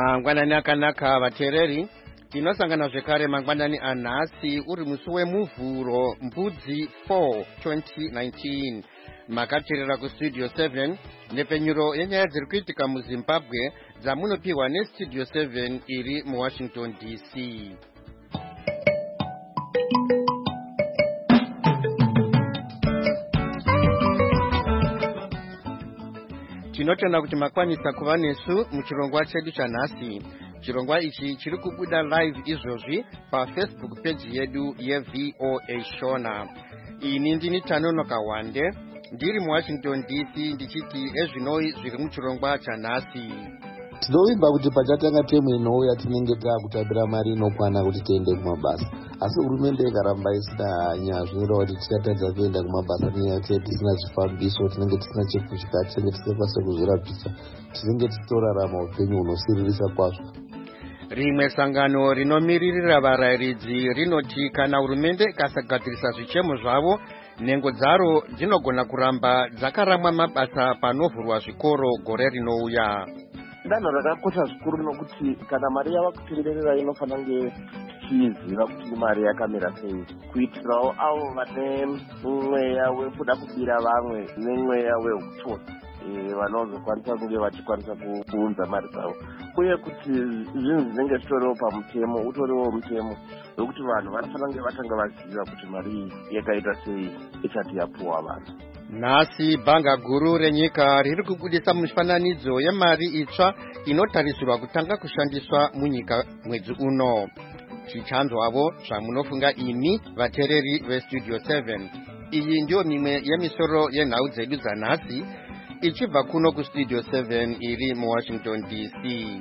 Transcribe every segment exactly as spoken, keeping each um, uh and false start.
Mangwanani akanaka vateereri, tinosangana zvekare mangwanani anhasi uri musi wemuvhuro mbudzi four twenty nineteen. Makateerera kustudio seven nepenyuro yenyaya dziri kuitika muZimbabwe dzamunopiwa nestudio seven iri muWashington D C. Tinotenda kuti makwanisa kuva nesu muchirongwa chedu chanhasi. Chirongwa ichi chiri kubuda live izvozvi paFacebook page yedu yeV O A Shona. Ini ndini Tanonoka Wande, ndiri muWashington D C ndichiti ezvinoi zviri muchirongwa chanhasi. Tinovimba kuti pachatanga temu inouya tinenge taakutambira mari inokwana kuti tiende kumabasa, asi hurumende ikaramba isina hanya zvinoreva kuti tichatadza kuenda kumabasa nenyaya yekuti tisina zvifambiso, tinenge tisina chekudya, tinenge tisingakwanisa kuzvirapisa, tinenge tichitorarama upenyu hunosiririsa kwazvo. Rimwe sangano rinomiririra varayiridzi rinoti kana hurumende ikasagadzirisa zvichemo zvavo, nhengo dzaro dzinogona kuramba dzakaramwa mabasa panovhurwa zvikoro gore rinouya. Danho rakakosha zvikuru nokuti kana mari yava kutenderera inofanira kunge tichiziva kuti mari yakamira sei, kuitirawo avo vane mweya wekuda kubira vamwe nemweya wehutoni vanozokwanisa kunge vachikwanisa kuunza mari dzavo, uye kuti zvinhu zvinenge zvitoriwo pamutemo utoriwo mutemo wekuti vanhu vanofanira kunge vatanga vaziva kuti mari iyi yakaita sei isati yapuwa vanhu. Nhasi bhanga guru renyika riri kubudisa mifananidzo yemari itsva inotarisirwa kutanga kushandiswa munyika mwedzi uno. Zvichanzwavo zvamunofunga imi vateereri vestudio seven. Iyi ndiyo mimwe yemisoro yenhau dzedu dzanhasi ichibva kuno kustudio seven iri muWashington D C.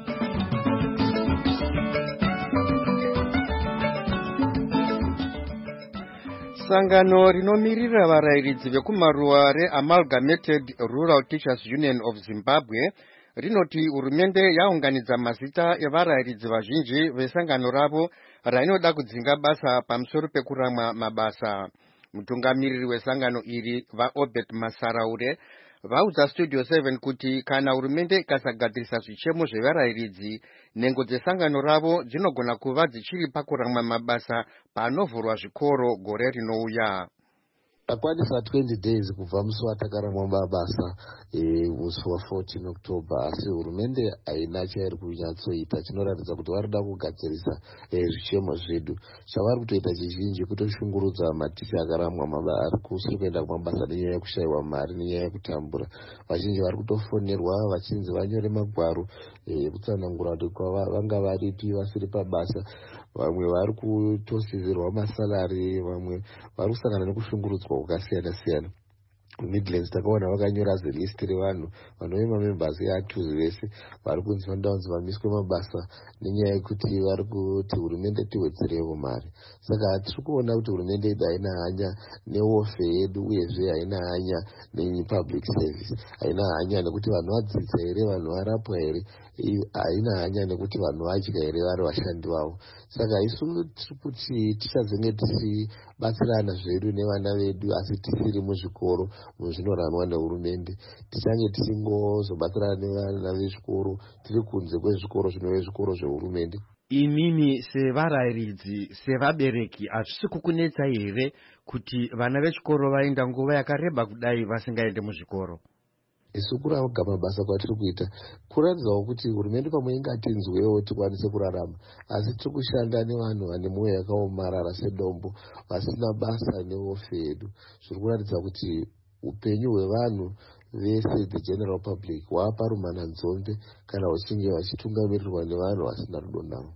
Sangano rinomirira varayiridzi vekumaruwa reAmalgamated Rural Teachers Union of Zimbabwe rinoti hurumende yaunganidza mazita evarayiridzi vazhinji vesangano ravo rainoda kudzinga basa pamusoro pekuramwa mabasa. Mutungamiriri wesangano iri vaObert Masaraure vaudza studio seven kuti kana hurumende ikasagadzirisa zvichemo zvevarayiridzi, nhengo dzesangano ravo dzinogona kuva dzichiri pakuramwa mabasa panovhurwa zvikoro gore rinouya. Takwanisa twenty days kubva musi watakaramwa mabasa musi wa14 October, asi hurumende haina chairi kunyatsoita. Chinoratidza kuti vari kuda kugadzirisa zvichemo zvedu. Chavari kutoita chizhinji kutoshungurudza maticha akaramwa mabasa ari kusiri kuenda kumabasa nenyaya yekushayiwa mari nenyaya yekutambura. Vazhinji vari kutofonerwa vachinzi vanyore magwaro ekutsanangura kuti vanga varipi vasiri pabasa. Vamwe vari kutosizirwa masalari, vamwe vari kusangana nekushungurudzwa kwakasiyana siyana. Midlands takaona vakanyora zilist revanhu vanove mamembers eatuzi vese vari kunzi vanoda kunzi vamiswe mabasa nenyaya yekuti vari kuti hurumende tiwedzerevo mari. Saka tiri kuona kuti hurumende yedu haina hanya newofe yedu, uyezve haina hanya nepublic service, haina hanya nekuti vanhu vadzidza here, vanhu varapwa here, haina hanya nekuti vanhu vadya here vari vashandi vavo. Saka isu tiri kuti tichazenge tichibatsirana zvedu nevana vedu asi tisiri muzvikoro muzvinoranwa nehurumende. Tichange tisingozobatsirana nevana vezvikoro tiri kunze kwezvikoro zvinove zvikoro zvehurumende. Imimi sevarayiridzi, sevabereki, hazvisi kukunetsa here kuti vana vechikoro vaenda nguva yakareba kudai vasingaende muzvikoro? Isu kuraga mabasa kwatiri kuita kuratidzawo kuti hurumende pamwe ingatinzwewo tikwanise kurarama, asi tiri kushanda nevanhu vane mwoyo yakaomarara sedombo vasina basa newofe yedu. Zviri kuratidza kuti upenyu hwevanhu vese, the general public, hwaaparumana nzombe kana vachinge vachitungamirirwa nevanhu vasina rudo navo.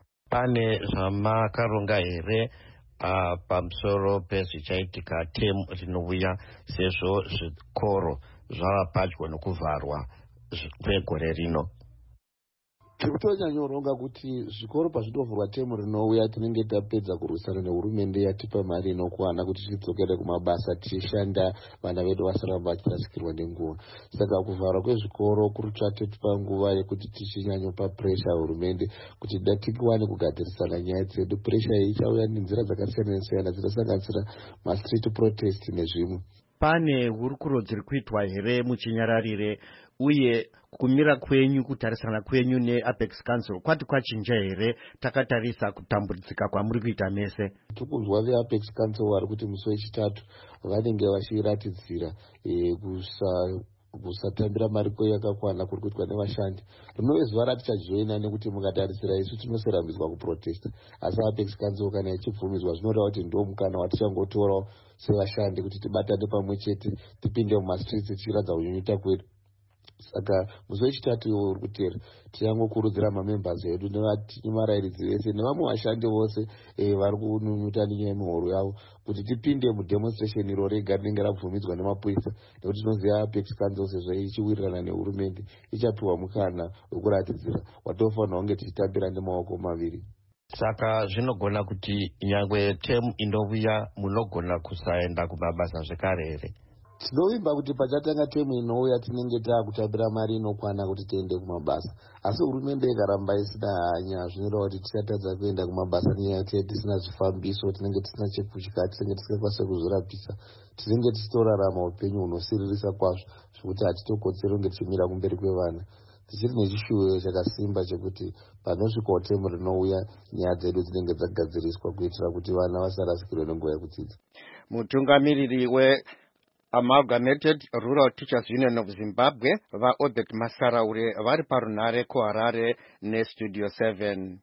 Pane zvamakaronga here uh, pamusoro pezvichaitika temu rinouya sezvo zvikoro zvava padyo nekuvharwa kwegore rino? Tiri kutonyanyoronga kuti zvikoro pazvinovhurwa temu rinouya tinenge tapedza kurwisana nehurumende yatipa mari inokwana kuti tidzokere kumabasa tichishanda, vana vedu vasaramba vachirasikirwa nenguva. Saka kuvharwa kwezvikoro kuri kutotipa nguva yekuti tichinyanyopa presha hurumende kuti tikwane kugadzirisana nyaya dzedu. Presha iyi ichauya nenzira dzakasiyana siyana dzinosanganisira mastreet protest nezvimwe. Pane hurukuro dziri kuitwa here muchinyararire uye kumira kwenyu kutarisana kwenyu neApex Council kwati kwachinja here takatarisa kutambudzika kwamuri kuita mese? Tikuzwa veApex Council vari kuti musi wechitatu vanenge vachiratidzira e, kusa kusatambira mari yakakwana kuri kuitwa nevashandi. Rinove zuva ratichajoina nekuti mukatarisira isu tinoserambidzwa kuprotesta, asi Apex Council kana ichibvumidzwa zvinoreva kuti ndo mukana watichangotorawo sevashandi kuti tibatane pamwe chete tipinde mumastreets tichiratidza kunyunyuta kwedu. Saka musi wechitatu iwo uri kutera tichangokurudzira mamembers edu nevarairidzi vese nevamwe vashandi vose e, vari kunyunyuta nenyaya yemihoro yavo kuti tipinde mudemonstration iro rega rinenge rabvumidzwa nemapurisa, nekuti tinoziva Apex Council sezvo ichiwirirana nehurumende ichapiwa mukana wekuratidzira watofanira kunge tichitambira nemaoko maviri. Saka zvinogona kuti nyangwe temu inouya munogona kusaenda kumabasa zvekare here? Tinovimba kuti pachatanga temu inouya tinenge taakutambira mari inokwana kuti tiende kumabasa, asi hurumende ikaramba isina hanya zvinoreva kuti tichatadza kuenda kumabasa nenyaya kuti tisina zvifambiso, tinenge tisina chekudya, tinenge tisingakwanisa kuzvirapisa, tinenge tichitorarama upenyu hunosiririsa kwazvo zvekuti hatitokotseri kunge tichimira kumberi kwevana. Tichiri nechishuwo chakasimba chekuti panosvikawo temu rinouya nyaya dzedu dzinenge dzagadziriswa kuitira kuti vana vasarasikirwe nenguva yekudzidza. Mutungamiriri we Amalgamated Rural Teachers Union of Zimbabwe vaObert Masaraure vari parunhare kuHarare neStudio seven.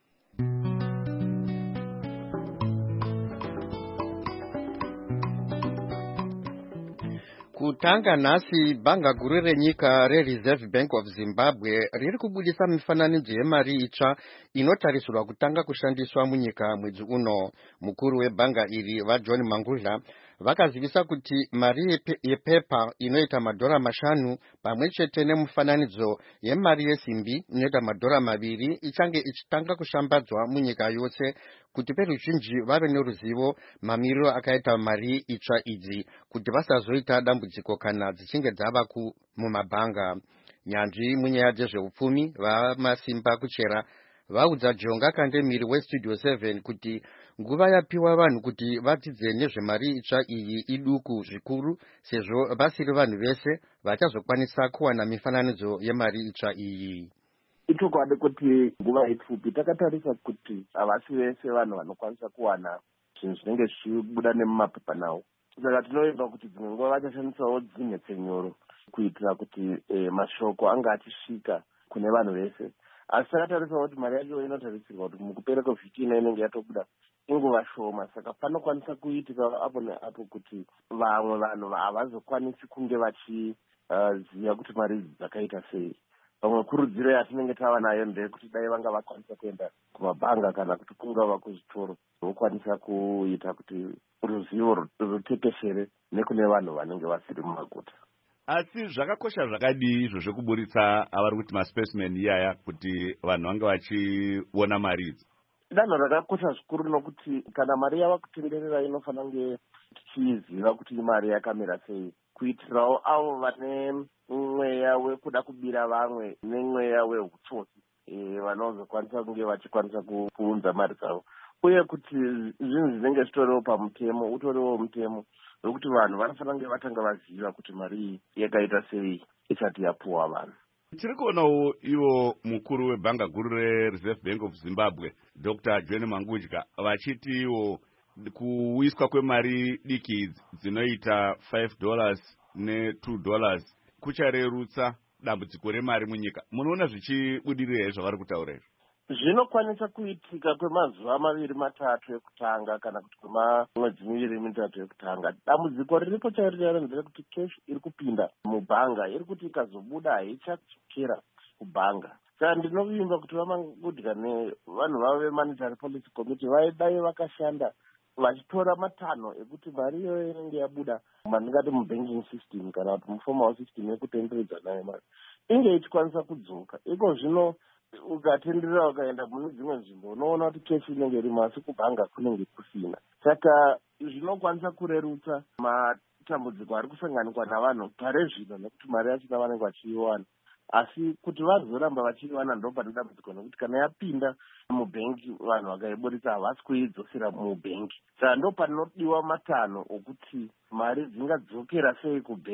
Kutanga nhasi bhanga guru renyika reReserve Bank of Zimbabwe riri kubudisa mifananidzo yemari itsva inotarisirwa kutanga kushandiswa munyika mwedzi uno. Mukuru webhanga iri vaJohn Mangudla vakazivisa kuti mari yepepa inoita madhora mashanu pamwe chete nemufananidzo yemari yesimbi inoita madhora maviri ichange ichitanga kushambadzwa munyika yose kuti veruzhinji vave neruzivo mamiriro akaita mari itsva idzi kuti vasazoita dambudziko kana dzichinge dzava mumabhanga. Nyanzvi munyaya dzezveupfumi vamasimba kuchera vaudza Jonga Kandemiri weStudio seven kuti nguva yapiwa vanhu kuti vadzidze nezvemari itsva iyi iduku zvikuru sezvo vasiri vanhu vese vachazokwanisa kuwana mifananidzo yemari itsva iyi. Itokwadi kuti nguva ipfupi takatarisa kuti havasi vese vanhu vanokwanisa kuwana zvinhu zvinenge zvichibuda nemumapepa nawo. Saka tinoimba kuti dzimwe nguva vachashandisawo dzinhetsenyoro kuitira kuti e, mashoko anga achisvika kune vanhu vese. Asi takatarisawo kuti mari yacho inotarisirwa kuti mukupera kwevhiki ino inenge yatobuda inguva shoma. Saka panokwanisa kuitika apo neapo kuti vamwe vanhu havazokwanisi kunge vachiziva uh, kuti mari idzi dzakaita sei. Vamwe kurudziro yatinenge tava nayo ndeyekuti dai vanga vakwanisa kuenda kumabhanga kana kuti kungava kuzvitoro vokwanisa kuita kuti ruzivo rutekeshere nekune vanhu vanenge vasiri mumaguta. Asi zvakakosha zvakadii izvo zvekuburitsa avari kuti maspecimen iyaya kuti vanhu vange vachiona mari idzi? Danho rakakosha zvikuru nokuti kana mari yava kutenderera inofanira kunge tichiziva kuti mari yakamira sei, kuitirawo avo vane mweya wekuda kubira vamwe nemweya wehutsotsi e, vanozokwanisa kunge vachikwanisa kuunza mari dzavo, uye kuti zvinhu zvinenge zvitoriwo pamutemo utoriwo mutemo wekuti vanhu vanofanira kunge vatanga vaziva kuti mari iyi yakaita sei isati yapuwa vanhu. Tiri kuonawo ivo mukuru webhanga guru reReserve Bank of Zimbabwe Doctor John Mangudla vachiti ivo kuwiswa kwemari diki dzinoita five dollars ne two dollars kucharerutsa dambudziko remari munyika. Munoona zvichibudirira here zvavari kutaura izvo? Zvinokwanisa kuitika kwemazuva maviri matatu ekutanga kana kuti kwemwedzi miviri mitatu yekutanga. Dambudziko riripo chairo nderekuti cash iri kupinda mubhanga iri kuti ikazobuda haichadzokera kubhanga. Saka ndinovimba kuti vaMangudla nevanhu vavo veMonetary Policy Committee vaidai vakashanda vachitora matanho ekuti mari iyoyo inenge yabuda mandingati mubanking system kana kuti muformal system yekutenderedza nayo mari inge ichikwanisa kudzoka. Iko zvino ukatenderera ukaenda mune dzimwe nzvimbo unoona kuti keshi inenge irimo asi kubhanga kunenge kusina. Saka zvinokwanisa kurerutsa matambudziko ari kusanganikwa navanhu pare zvino nekuti mari yachona vanenge vachiiwana, asi kuti vazoramba vachiiwana ndo pane dambudziko nekuti kana yapinda mubhengi vanhu vakaiburitsa havasi kuidzosera mubhengi. Saka ndo panodiwa matanho okuti mari dzingadzokera sei kubhengi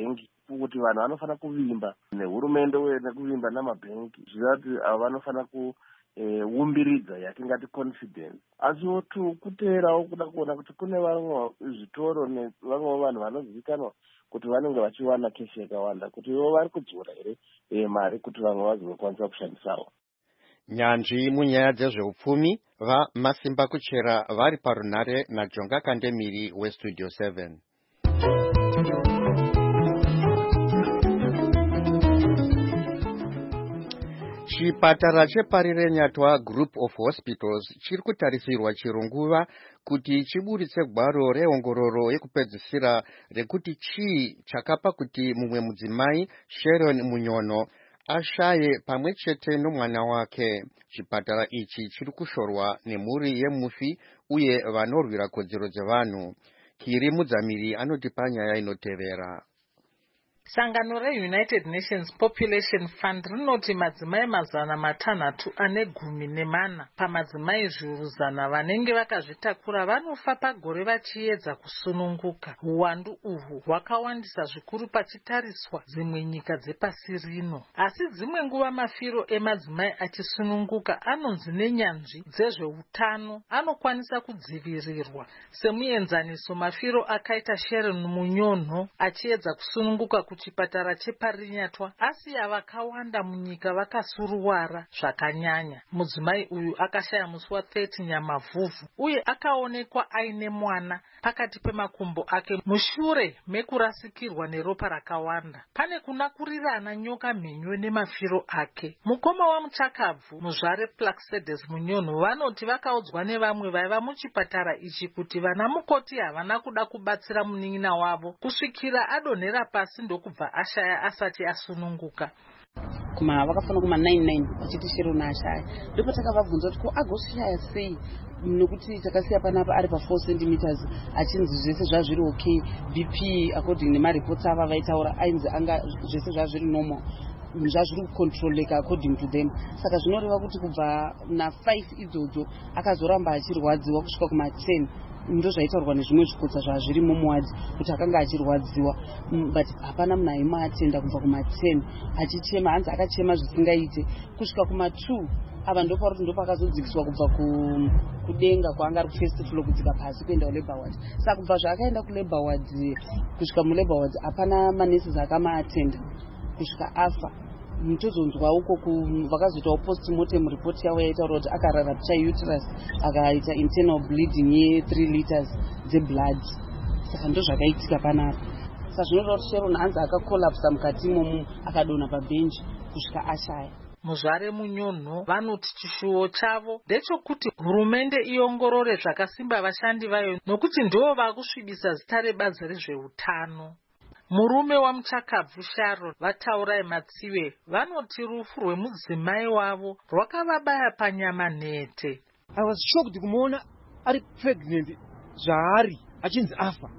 kuti vanhu vanofana kuvimba nehurumende uye nekuvimba namabhengi zvizati avo vanofana kuumbiridza yatingati confidence. Asiwo kuteerawo kuda kuona kuti kune vamwe zvitoro nevamwewo vanhu vanozivikanwa kuti vanenge vachiwana keshi yakawanda kuti ivo vari kudzura here mari kuti vamwe vazokwanisa kushandisawo. Nyanzvi munyaya dzezveupfumi vaMasimba Kuchera vari parunhare naJonga Kandemiri weStudio seven. Chipatara cheParirenyatwa Group of Hospitals chiri kutarisirwa chirunguva kuti chiburitse gwaro reongororo yekupedzisira rekuti chii chakapa kuti mumwe mudzimai Sharon Munyono ashaye pamwe chete nomwana wake. Chipatara ichi chiri kushorwa nemhuri yemufi uye vanorwira kodzero dzevanhu. Kiri Mudzamiri anotipa nyaya inotevera. Sangano reUnited Nations Population Fund rinoti madzimai mazana matanhatu ane gumi nemana pamadzimai zviuru zana vanenge vakazvitakura vanofa pagore vachiedza kusununguka. Uwandu uhwu hwakawandisa zvikuru pachitariswa dzimwe nyika dzepasi rino. Asi dzimwe nguva mafiro emadzimai achisununguka anonzi nenyanzvi dzezveutano anokwanisa kudzivirirwa. Semuenzaniso, mafiro akaita Sharon Munyono achiedza kusununguka kuchipatara cheParirenyatwa asiya vakawanda munyika vakasuruwara zvakanyanya. Mudzimai uyu akashaya musi wathirty Nyamavhuvhu uye akaonekwa aine mwana pakati pemakumbo ake mushure mekurasikirwa neropa rakawanda. Pane kuna kurirana nyoka mhenywe nemafiro ake. Mukoma waMuchakabvu, muzvare Plaxides Munyono, vanoti vakaudzwa nevamwe vaiva muchipatara ichi kuti vana mukoti havana kuda kubatsira munin'ina wavo kusvikira adonhera pasi ndokubva ashaya asati asununguka. Kuma vakafana kuma nine nine vachiti Sharon ashaya. Ndipo takavabvunza kuti ko agoshaya sei nokuti takasiya panapa ari pa four centimeters achinzi zvese zvazviri okay, B P according nemareports ava vaitaura ainzi anga zvese zvazviri normal, zvazviri kucontroleka according to them. Saka zvinoreva kuti kubva na five idzodzo akazoramba achirwadziwa kusvika kuma ten. Ndo zvaitaurwa nezvimwe zvikotsa zvazvirimo muwadzi kuti akanga achirwadziwa, but hapana munhu aimaatenda kubva kuma ten achichema. Hanzi akachema zvisingaite kusvika kuma two. Ava ndoparuti ndopakazodzikiswa kubva kudenga kwaanga ari kufirst floor kudzika pasi kuenda kulabor ward. Saka kubva zvaakaenda kulabor ward kusvika mulabor ward hapana manesi akamaatenda kusvika afa. Mutozonzwa uko vakazoitawo postmortem report yavo yaitaura kuti akararapcha uterus akaita internal bleeding ye three liters dzeblood. Saka ndo zvakaitika panapa. Saka zvinoreva kuti Sharon hanzi akakolapsa mukati imomo akadonha pabhenji kusvika ashaya. Muzvare Munyono vanoti chishuwo chavo ndechokuti hurumende iongorore zvakasimba vashandi vayo nokuti ndivo vakusvibisa zita rebazi rezveutano. Murume waMuchakabvu Sharon, Vataurai Matsiwe, vanoti rufu rwemudzimai wavo rwakavabaya panyama nhete. I was shocked kumuona ari pregnant zvaari achinzi afa.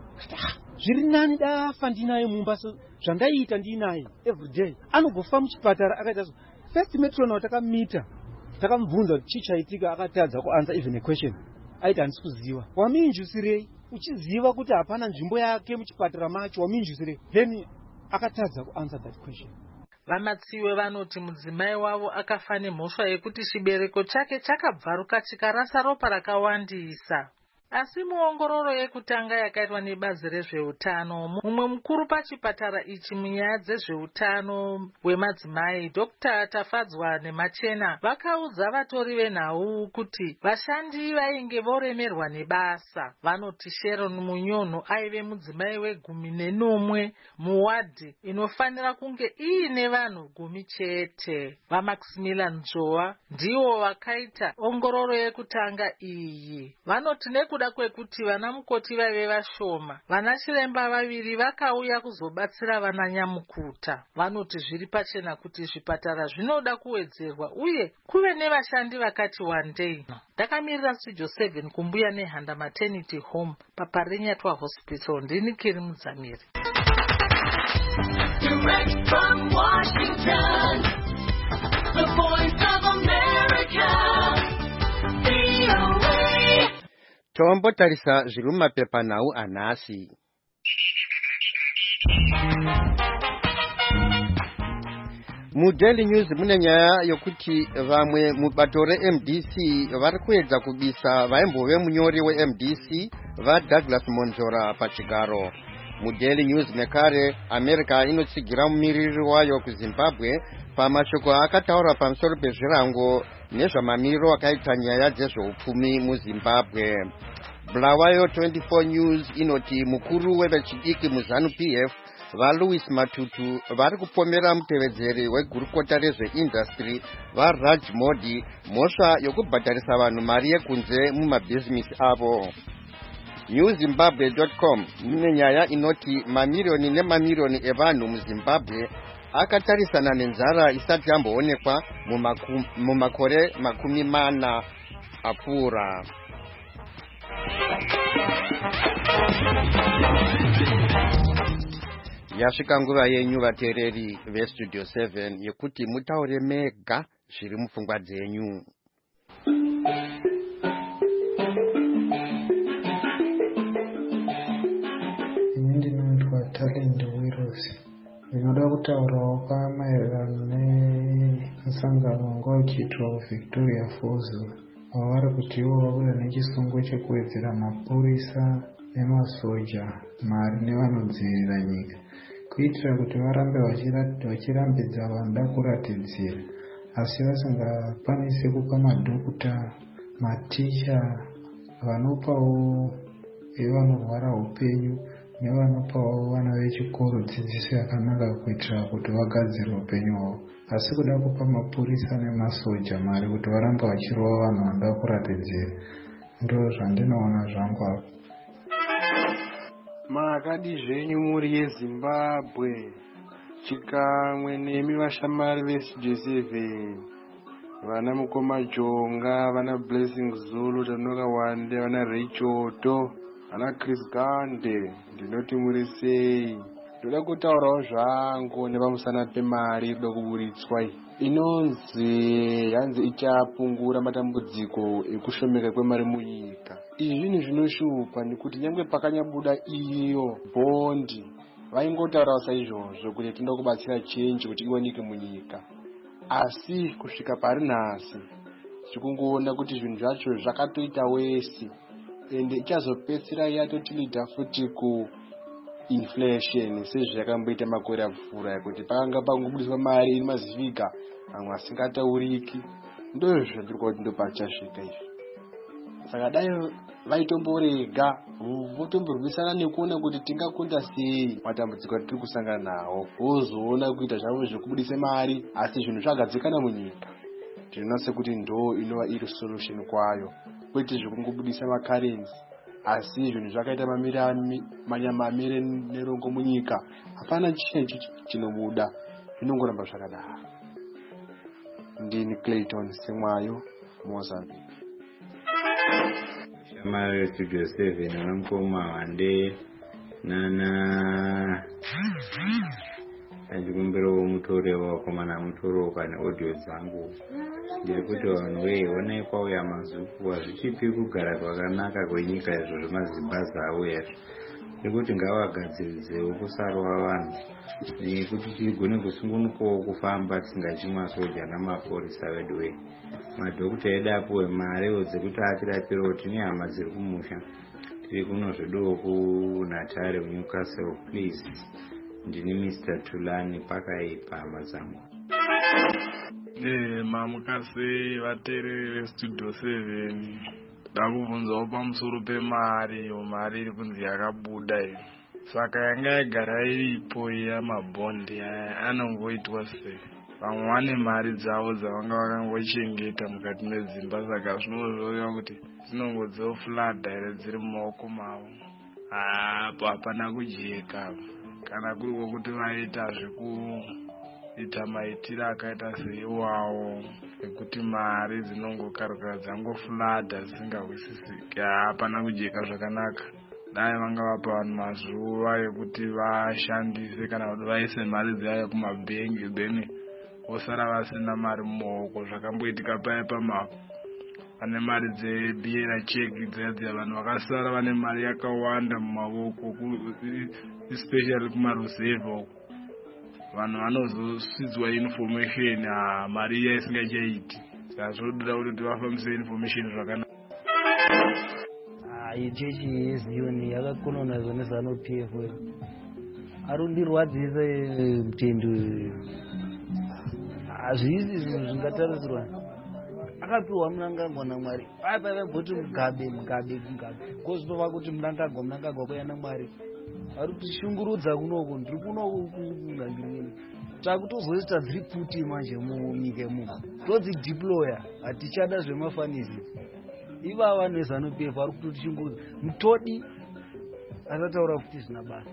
Zviri nani dafa ndinaye mumba, so zvandaita ndinaye every day. Anogofa muchipatara akaita so. First matron takamita takamubvunza kuti chii chaitika, akatadza kuanswer even a question. Aita handisi kuziva. Waminjusirei? Uchiziva kuti hapana nzvimbo yake muchipatara macho, waminjusirei? Then akatadza kuanswer that question. VaMatsiwe vanoti mudzimai wavo akafa nemhosva yekuti chibereko chake chakabvaruka chikarasa ropa rakawandisa. Asi muongororo yekutanga yakaitwa nebazi rezveutano, mumwe mukuru pachipatara ichi munyaya dzezveutano wemadzimai, Doctor Tafadzwa Nemachena, vakaudza vatori venhau kuti vashandi vainge voremerwa nebasa. Vanoti Sharon Munyono aive mudzimai wegumi nenomwe muwadhi inofanira kunge iine vanhu gumi chete. VaMaximilian Njowa ndivo vakaita ongororo yekutanga iyi. Vanoti nekuda kwekuti vana mukoti vaive vashoma, vana chiremba vaviri vakauya kuzobatsira vana nyamukuta. Vanoti zviri pachena kuti zvipatara zvinoda kuwedzerwa uye kuve nevashandi vakati wandei. Ndakamirira Studio seven kumbuya neHanda Maternity Home paParirenyatwa Hospital. Ndini Kiri Mudzamiri. Direct from Washington, the Voice of America, V O A. Tombotarisa zviri mumapepanhau anhasi. Mudaily News mune nyaya yokuti vamwe mubato re-M D C vari kuedza kubisa vaimbove munyori we-M D C vaDouglas Monzora pachigaro. Mudaily News nekare America inotsigira mumiriri wayo kuZimbabwe pamashoko akataura pamusoro pezvirango nezvamamiriro akaita nyaya dzezveupfumi muZimbabwe. Bulawayo twenty-four News inoti mukuru wevechidiki muZanu P F vaLouis Matutu vari kupomera mutevedzeri wegurukota rezveindastry vaRaj Modi mhosva yokubhadharisa vanhu mari yekunze mumabhizinisi avo. new zimbabwe dot com mune nyaya inoti mamiriyoni nemamiriyoni evanhu muZimbabwe akatarisana nenzara isati yamboonekwa mumakore makumi mana apfuura. Yasvika nguva yenyu vateereri vestudio seven yekuti mutaure mega zviri mupfungwa dzenyu. Ini ndinoitwa Talent Wiros. Ndinoda kutaurawo pamaererano nemusangano wanga uchiitwa kuVictoria Falls wavari kuti ivo vabuda nechisungo chekuwedzera mapurisa nemasoja mari nevanodzivirira nyika kuitira kuti varambe vachirambidza vanoda kuratidzira asi vasingakwanisi kupa madhokuta, maticha, vanopawo vanorwara upenyu nevanopawo vana vechikoro dzidziso yakanaka kuitira kuti vagadzire upenyu hwavo, asi kuda kupa mapurisa nemasoja mari kuti varambe vachirova vanhu vanoda kuratidzira ndo zvandinoona zvangu apo. Makadi zvenyu muri yeZimbabwe chikamwe nemi vashamari vestudio seven vana Mukoma Jonga, vana Blessing Zulu, Tanoka Wande, vana Richoto, vana Chris Gande, ndinoti muri sei? Ndoda kutaurawo zvangu nepamusana pemari inoda kuburitswa inonzi yanzi ichapungura matambudziko ekushomeka kwemari munyika. Izvi zvinhu zvinoshupa nekuti nyangwe pakanyabuda iyo bhondi vaingotaurawo saizvozvo kuti tinoda kubatsira chenji kuti iwanike munyika, asi kusvika pari nhasi tikungoona kuti zvinhu zvacho zvakatoita wesi ende ichazopedzisira yatotilidha futi ku inflation sezvakamboita makore apfuura yekuti pakanga pangobudiswa mari iri mazivhiga amwe asingatauriki. Ndozvo zvandiri kuti ndopachasvika izvi. Saka dai vaitomborega votomborwisana nekuona kuti tingakunda sei matambudziko atiri kusangana nawo, vozoona kuita zvavo zvekubudisa mari asi zvinhu zvagadzikana munyika. Ndinoona sekuti ndo inova iri solution kwayo, kwete zvekungobudisa makarenzi asi zvinhu zvakaita manyamamire nerongo munyika hapana chenji chinobuda, zvinongoramba zvakadaro. Ndini Clayton Semwayo, Mozambique. Shamari Studio seven vana Mukoma Wande nana achikumbira mutore wakomana mutoro kana audio dzangu ndiri kuti vanhu wei onai kwauya mazuku hazvichipi kugara kwakanaka kwenyika izvo zvemazimbabwe auya nekuti ngavagadziridzewo kusarwa vanhu nekuti tigone kusungunukawo kufamba tisingachimwasoja namapurisa vedu wei. Madhokuta edu apuwe mari dzekuti atirapirawo. Tine hama dziri kumusha tiri kunozvedowo kuNatare Newcastle. Please, ndini Mister Tulani pakaipa hama dzangu. Eh, mamukase vateereri vestudio seven ndakubvunzawo pamusoro pemari. Mari iri kunzi yakabuda iyi, saka yanga yagara iripo yamabhondi anongoitwa sei? Vamwe vane mari dzavo dzavanga vakangochengeta mukati medzimba, saka zvinozoreva kuti dzinongodzofladha here dziri mumaoko mavo. Apo hapana kujeka kana kuriko kuti vaita zvekuita maitiro akaita seiwawo ekuti mari dzinongokarukara dzangofladha dzisingawisisiki. Hapana kujeka zvakanaka. Dai vanga vapa vanhu mazuva ekuti vashandise kana kuti vaise mari dzavo kumabhengi then vosara vasina mari mumaoko. Zvakamboitika paya pama vane mari dzebiera cheki dziya dziya vanhu vakasara vane mari yakawanda mumaoko especially kumaruzevha vanhu vanozosvidzwa information mari iya isingachaiti saka zvoda kuti vafambise information zvakanaka. Ichechi yeziyoni yakakonona zvone zano P F arundirwadzisa mutendo hazvisi zvinhu zvingatarisirwa akapiwa munangagwa naMwari aipaivaibvoti mugabe mugabe mugabe kozvinova kuti munangagwa munangagwa kwaya naMwari ari kutishungurudza kunoko ndiri kunoko kungangirweni takutozoisi tadziri puti manje munyika yemuno todzideploya hatichada zvemafanizi ivava vanhu vezano P F ari kutotishungurudza mutodi asataura kuti zvina basa.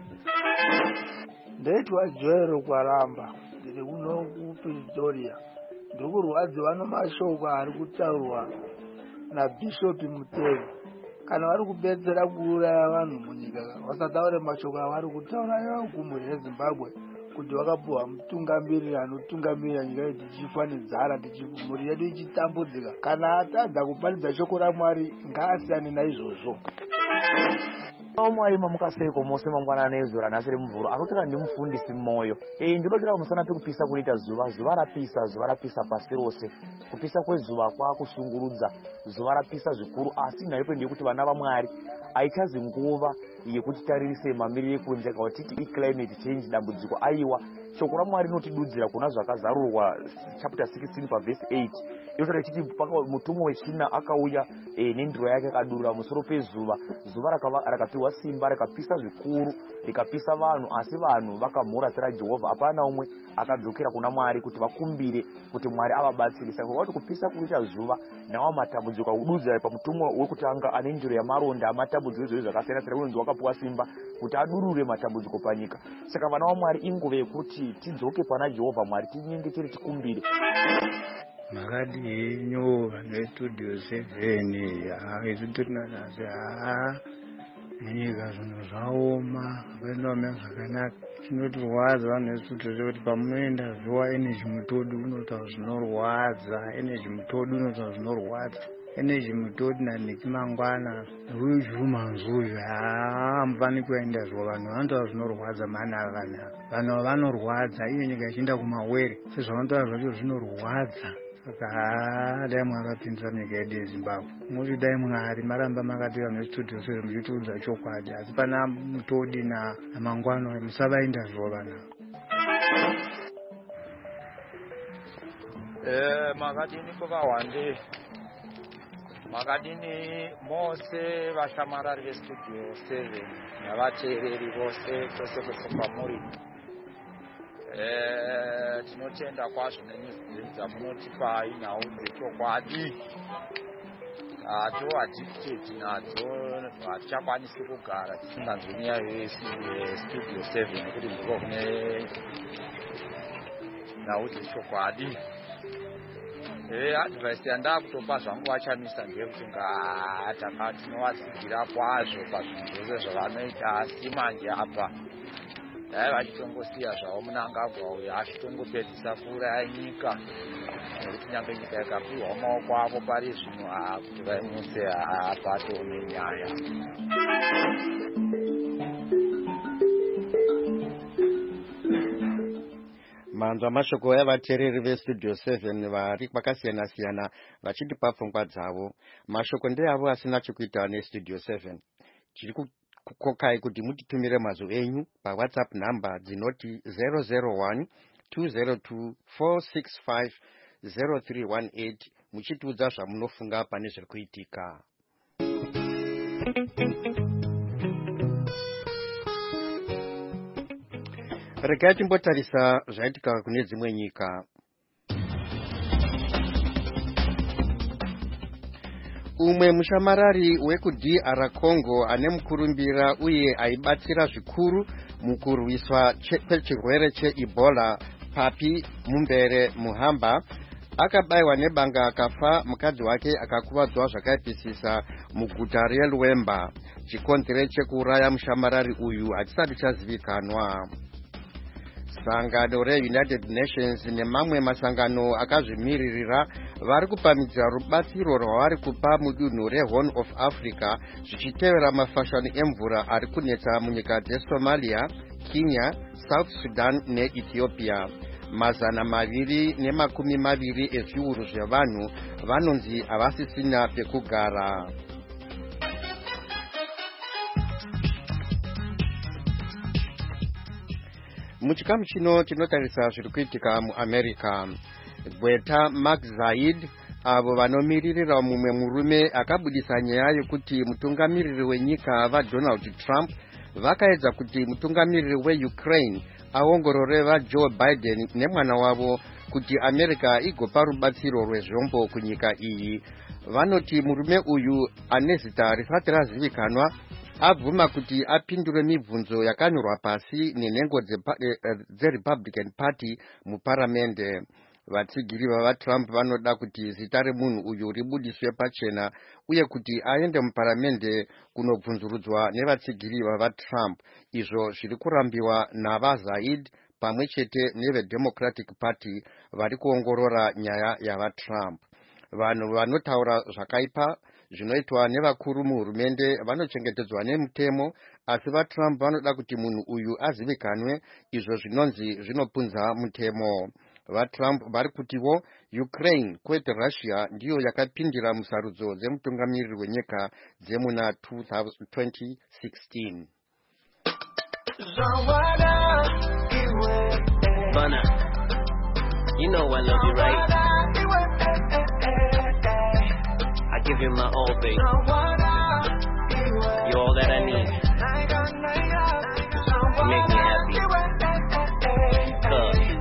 Ndaitwa Joero Kwaramba ndiri kuno kuPretoria ndiri kurwadziwa namashoko ari kutaurwa naBishop Muteve kana vari kubetsera kuuraya vanhu munyika vasataure mashoko avari kutaura ivo kumhuri yeZimbabwe kuti vakapuhwa mutungamiriri anotungamirira nyika yedu tichifanidzana mhuri yedu ichitambudzika. Kana atadza kupanidza shoko raMwari ngaasiyane naizvozvo. Mwari mamukaseiko mose mangwanani ezura nasiri mvuro anotaka ndimufundisi mmoyo eh ndinodira musana pekupisa kuita zuva zuva rapisa zuva rapisa pasi rose kupisa kwezuva kwakushungurudza zuva rapisa zvikuru asi naipo ndiye kuti vana vaMwari aichazi nguva yekuti taririse mamiriro ekunze kana kuti i-climate change dambudziko aiwa shoko raMwari rinotidudzira kuna zvakazarurwa chapter sixteen verse eight inotaura ichiti mutumwa wechina akauya e, nendiro yake akadurura musoro pezuva zuva rakapiwa simba rakapisa zvikuru rikapisa vanhu asi vanhu vakamhuratsira Jehovha hapana umwe akadzokera kuna Mwari kuti vakumbire kuti Mwari avabatsire. Saka kuti kupisa kuita zuva nawo matambudziko akududzira pamutumwa wekutanga ane ndiro yamaronda amatambudziko ezvo zvakasiyana siyana unonzi wakapiwa simba kuti adurure matambudziko panyika. Saka vana vaMwari inguva yekuti tidzoke pana Jehovha Mwari tinyengetere tikumbire. Makadi henyu vestudio seven izvitorinazi haa nyika zvinhu zvaoma vaindomea zvakanaka chinotirwadza vanhu vestudio kuti pamunoenda zuva energy mutodi unotaura zvinorwadza energy mutodi unotaura zvinorwadza energy mutodi naniki mangwana rujumanzuyu haa mufani kuenda zuva vanhu vanotaura zvinorwadza manaka kanaka vanhu vanorwadza iyo nyika ichienda kumawere sezvavanotaura zvacho zvinorwadza. Saka dai Mwari apindisa nyika yedu yeZimbabwe muti dai Mwari maramba makati vanhu vestudio sezvo muchitiudza chokwadi asi pana mutodi namangwano musavaenda zuva vanhu. Eh makadini kuvahwande makadini mose vashamarari vestudio seven navateereri vose kwese kwese kwamuri. Eh tinotenda kwazvo nenyuzi dzamunotipa nhau dzechokwadi hato addicted nadzo hatichakwanisi kugara tisinganzwi nyaya yestudio seven nekuti ndiko kune nhau dzechokwadi. Eh advice yandakutopa zvangu vachamisa ndeyekuti ngataka tinovatsigira kwazvo pazvinhu zvose zvavanoita asi manje apa dai vachitongosiya zvavo munangagwa uyo achitongopedzisa kuuraya nyika nekuti nyange nyika ikapiwa maoko avo pari zvino haa kuti vaimuse hapatoo nenyaya. manzwa mashoko evateereri vestudio seven vari kwakasiyana siyana vachitipa pfungwa dzavo. Mashoko ndeavo asina chekuita nestudio seven. Chiri kukokai kuti mutitumire mazwi enyu pawhatsapp number dzinoti zero zero one two zero two four six five zero three one eight muchitiudza zvamunofunga pane zviri kuitika. Regai timbotarisa zvaitika kune dzimwe nyika. Umwe mushamarari wekudi ara Congo ane mukurumbira uye aibatsira zvikuru mukurwiswa kwechirwere cheEbola Papi Mumbere Muhamba akabayiwa nebanga akafa, mukadzi wake akakuvadzwa zvakaipisisa muguta reLwemba. Chikonzero chekuuraya mushamarari uyu hachisati chazivikanwa. sangano reunited nations nemamwe masangano akazvimiririra vari kupamidza rubatsiro rwavari kupa mudunhu rehorn of Africa zvichitevera mafashani emvura ari kunetsa munyika dzeSomalia, Kenya, South Sudan neEthiopia. Mazana maviri nemakumi maviri ezviuru zvevanhu vanonzi havasisina pekugara. Muchikamu chino tinotarisa zviri kuitika muAmerica. Bweta Mark Zaid avo vanomiririra mumwe murume akabudisa nyaya yekuti mutungamiriri wenyika vaDonald Trump vakaedza kuti mutungamiriri weUkraine aongorore vaJoe Biden nemwana wavo kuti America igopa rubatsiro rwezvombo kunyika iyi. Vanoti murume uyu ane zita risati razivikanwa abvuma kuti apindure mibvunzo yakanyorwa pasi nenhengo dzeRepublican Party muparamende. Vatsigiri vavaTrump vanoda kuti zita remunhu uyu ribudiswe pachena uye kuti aende muparamende kunobvunzurudzwa nevatsigiri vavaTrump. Izvo zviri kurambiwa navaZaid pamwe chete neveDemocratic Party vari kuongorora nyaya yavaTrump. Vanhu vanotaura zvakaipa zvinoitwa nevakuru muhurumende vanochengetedzwa nemutemo, asi vaTrump vanoda kuti munhu uyu azivikanwe, izvo zvinonzi zvinopunza mutemo. VaTrump vari kutiwo Ukraine kwete Russia ndiyo yakapindira musarudzo dzemutungamiriri wenyika dzemuna twenty sixteen. Bana, you know I love you, right? I give you my all, babe. You're all that I need. You make me happy. Cause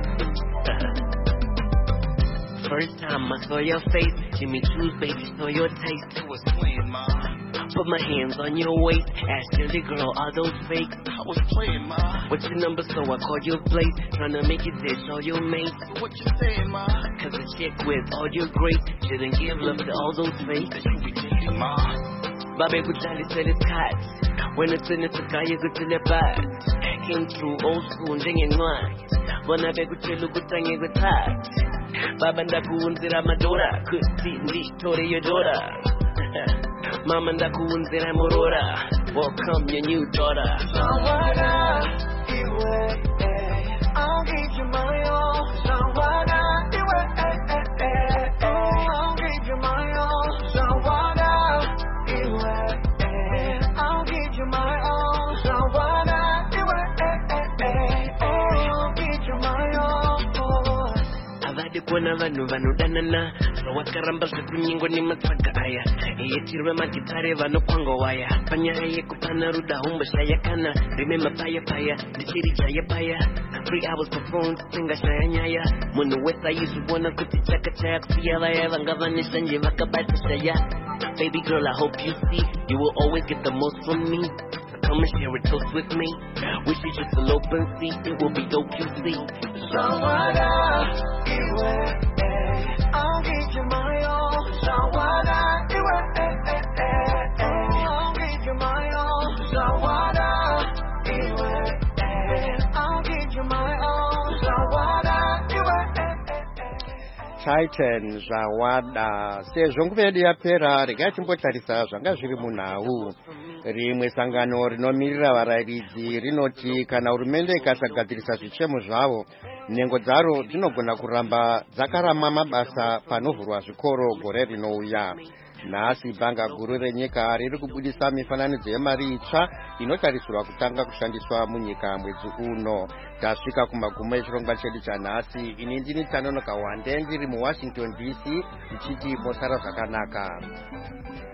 first time I saw your face, Jimmy Choo's baby, saw your taste. It was playing, ma. Put my hands on your waist, asked you, the girl, are those fakes? I was playing, ma. What's your number? So I called your place, trying to make you ditch all your mates. What you saying, ma? Cause a chick with all your great shouldn't give love to all those fakes. You be thinking, ma. Babe, kujali said it's hot. When it's in the sky, you could tell it bad. Came through old school, dinging one. When I beg with you, look at you, it's hot. Baba ndakuunzira madora, kuti nditore your daughter. Mama ndakuunzira morora, welcome your new daughter. Zawada, iwe, I'll give you my all. Zawada, iwe, I'll give you my all. Zawada, iwe, I'll give you my all. Zawada, iwe, I'll give you my all. Kuna vanhu vanodanana vakaramba zvekunyingwa nematsvaga aya yetirwe magitare vanokwanga waya panyaya yekupana ruda homboshaya kana remember paya paya ndichiri jaya paya three hours before tingashaya nyaya munhu wese aizvibona kuti chakachaya kusiya vaya vanga vanesha nje vakabatishaya. Baby girl, I hope you see you will always get the most from me. Come and share a toast with me. We should just an open seat. It will be dope, you see. Zawada, iwe, I'll give you my all. Zawada, iwe, I'll give you my all. Zawada, iwe, I'll give you my all. Zawada, iwe. Titan Zawada. Sezvo nguva yedu yapera, regai timbotarisa zvanga zviri munhau. Rimwe sangano rinomirira varayiridzi rinoti kana hurumende ikasagadzirisa zvichemo zvavo, nhengo dzaro dzinogona kuramba dzakarama mabasa panovhurwa zvikoro gore rinouya. Nhasi bhanga guru renyika riri kubudisa mifananidzo yemari itsva inotarisirwa kutanga kushandiswa munyika mwedzi uno. Tasvika kumagumo echirongwa chedu chanhasi. Ini ndini Tsanonoka Wande ndiri muWashington D C ndichiti mosara zvakanaka.